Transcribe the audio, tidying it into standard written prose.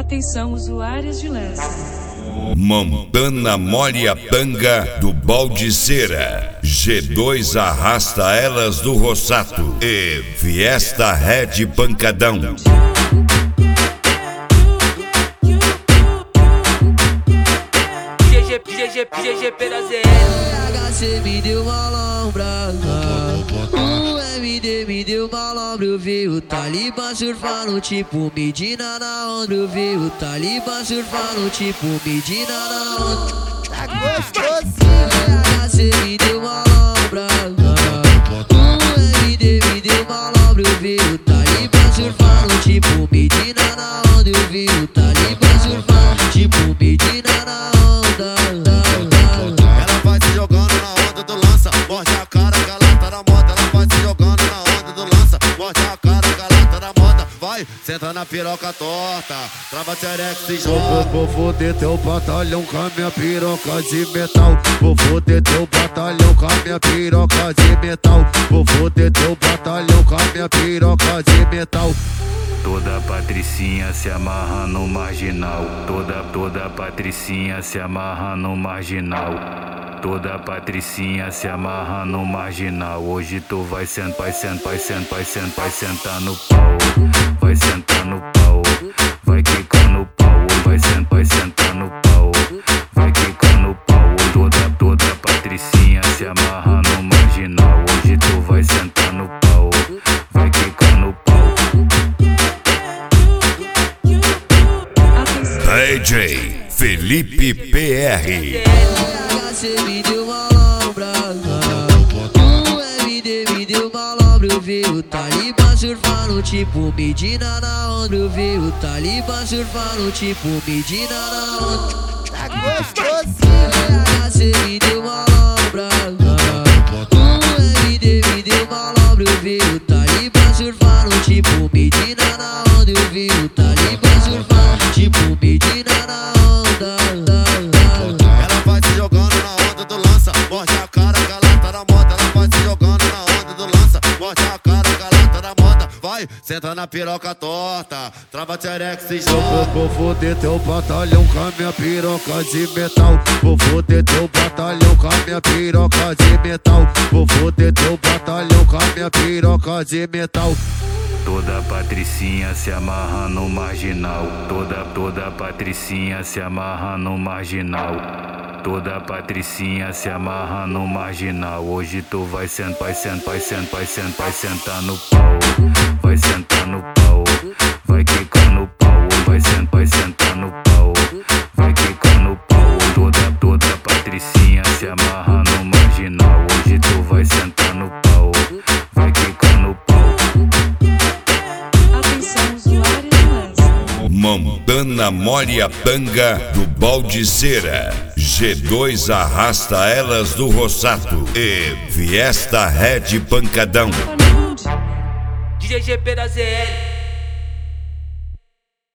Atenção, usuários de Lessa. Montana molha a tanga do Baldiceira. G2 arrasta elas do Rossato. E Fiesta Red Pancadão. GGP da ZL. HC me deu malambrada, o MD me deu malandro. Eu vi o Talibã surfando tipo Medina na onda. Eu vi o Talibã surfando tipo Medina na onda. Tá gostosinho. HC me deu malambrada, o MD me deu malandro. Eu vi o Talibã surfando tipo Medina na onda. Eu vi o Talibã surfando tipo Medina na onda. Senta na piroca torta, trava xerex e joga. Vou foder teu batalhão com a minha piroca de metal. Vou foder teu batalhão com a minha piroca de metal. Vou foder teu batalhão com a minha piroca de metal. Toda patricinha se amarra no marginal. Toda patricinha se amarra no marginal. Toda patricinha se amarra no marginal. Hoje tu vai sentar, vai sentar no pau. Vai sentar no pau, vai quicar no pau. Vai sentar no pau, vai quicar no pau. Toda patricinha se amarra no marginal. Hoje tu vai sentar no pau, vai quicar no pau. DJ Felipe PR. HC me deu malambrada, o MD me deu malandro. Eu vi o Talibã surfando tipo Medina na onda. Eu vi o Talibã surfando tipo Medina na onda. Tá gostosinho. HC me deu malambrada, o MD me deu malandro. Eu vi o Talibã surfando tipo Medina na onda. Eu vi o Talibã surfando tipo Medina na onda. Ela vai se jogando na onda do lança, morde a cara que ela tá na moda. Ela vai se jogando na onda do lança, morde a cara que ela tá na moda. Vai, senta na piroca torta, trava xerex e joga. Vou foder teu batalhão com a minha piroca de metal. Vou foder teu batalhão com a minha piroca de metal. Vou foder teu batalhão com a minha piroca de metal. Toda patricinha se amarra no marginal. Toda patricinha se amarra no marginal. Toda patricinha se amarra no marginal. Hoje tu vai sentar, vai sentar no pau. Vai sentar no pau, vai quicar no pau. Vai sentar no pau, vai quicar no pau. Toda patricinha se amarra no marginal. Hoje tu vai sentar no pau, vai quicar no pau. Montana molha a tanga do Baldiceira. G2 arrasta elas do Rossato. E Fiesta Red Pancadão. GGP da ZL.